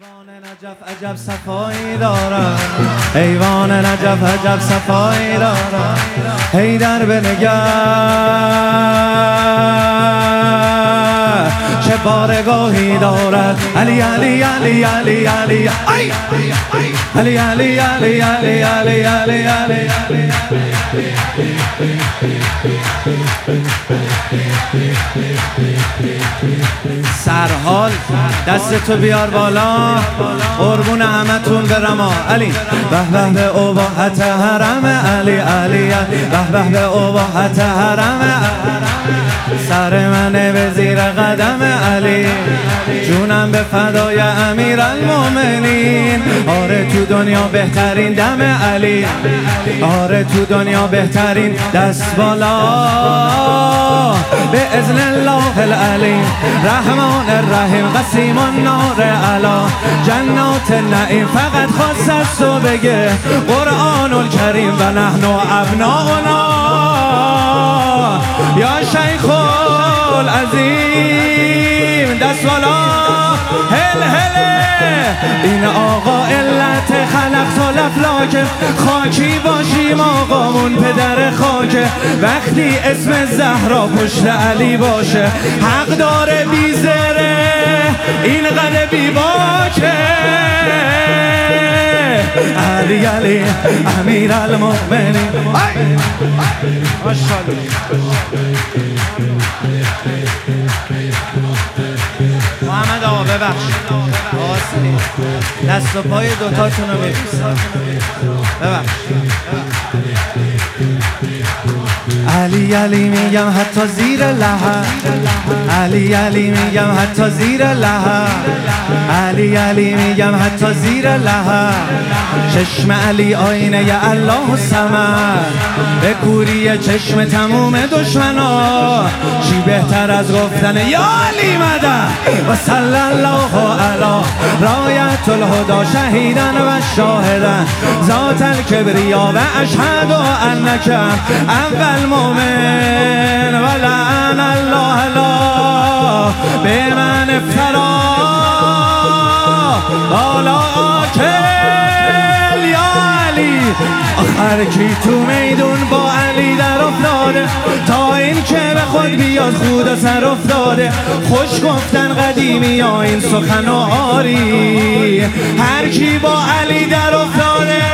ایوان نجف عجب صفایی دارد، ایوان نجف عجب صفایی دارد. حیدر بنگر چه بارگاهی دارد. علی علی علی علی علی علی علی علی علی علی علی علی سرحال دست تو بیار بالا، قربون همتون برما. علی به به به اباحت حرم علی علی به به به اباحت حرم. سر من به زیر قدم علی، جونم به فدای امیر المومنین. آره تو دنیا بهترین دم علی، آره تو دنیا بهترین. دست بالا به اذن الله العلیم رحمان الرحیم قسیم النار علا جنات النعیم. فقط خواست از تو بگه قرآن الکریم و نحن ابناؤنا یا شیخ العظیم. دست بالا هل هله. این آقا علت خلق تو لفلاکه، خاکی باشیم آقامون پدر خاکه. وقتی اسم زهرا پشت علی باشه، حق داره بیزره این قد بی باکه. علی علی امیر المومنین. محمد آقا ببخشید، دست و پای دوتاتون رو میبوسم، ببخشید. علی علی میگم حتی زیر لحد، علی علی میگم حتی زیر لحد، علی علی میگم حتی زیر لحد. چشم علی آینه ی الله صمد، به کوری چشم تموم دشمنا. چی بهتر از گفتن یا علی مدد و صلی الله علی رایت الهدا شهیدن و شاهدن ذات الکبریا و اشهد انک اول مومن و لعن الله لا به من افترا بالا آکل یا علی. آخر کی تو میدون با علی در افتاده، تا این که به خود بیاد خود سر افتاده. خوش گفتن قدیمی ها این سخن و آری، هر کی با علی در افتاده،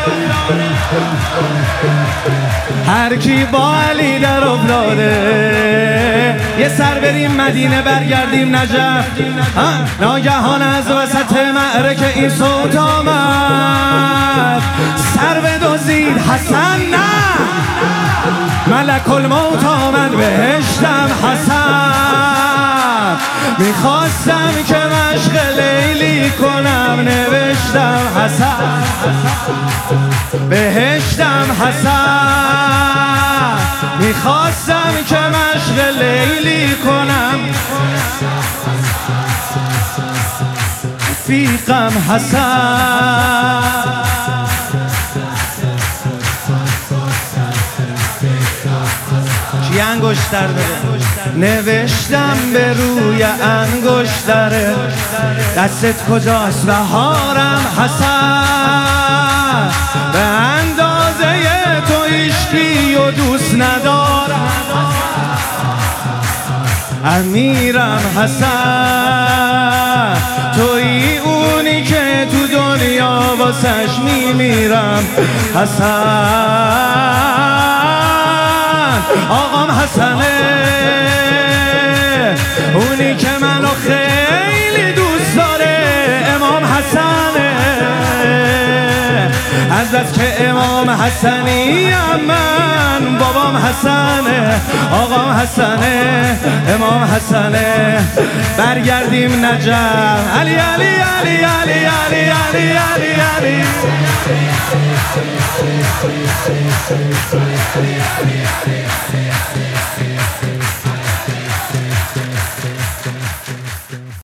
هر کی با علی در افتاده. یه سر بریم مدینه برگردیم نجف. ناگهان از وسط معرکه این صوت آمد، سر بدزدید حسن نه، ملک الموت آمد بهشتم حسن. میخواستم که مشق لیلی کنم، نوشتم حسن بهشتم حسن. میخواستم که مشق لیلی کنم، فیقم حسن. چی انگشتر بده؟ نوشتم به روی انگشتره، دستت کجاست بهارم حسن. به اندازه تو هیچکی و دوست ندارم، امیرم حسن. تویی اونی که تو دنیا واسش میمیرم حسن. آقام حسنه اونی که منو خیلی دوست داره، امام حسنه. از بس که امام حسنی من، بابام حسنه، آقام حسنه، امام حسنه. برگردیم نجف. علی علی علی علی علی علی علی علی.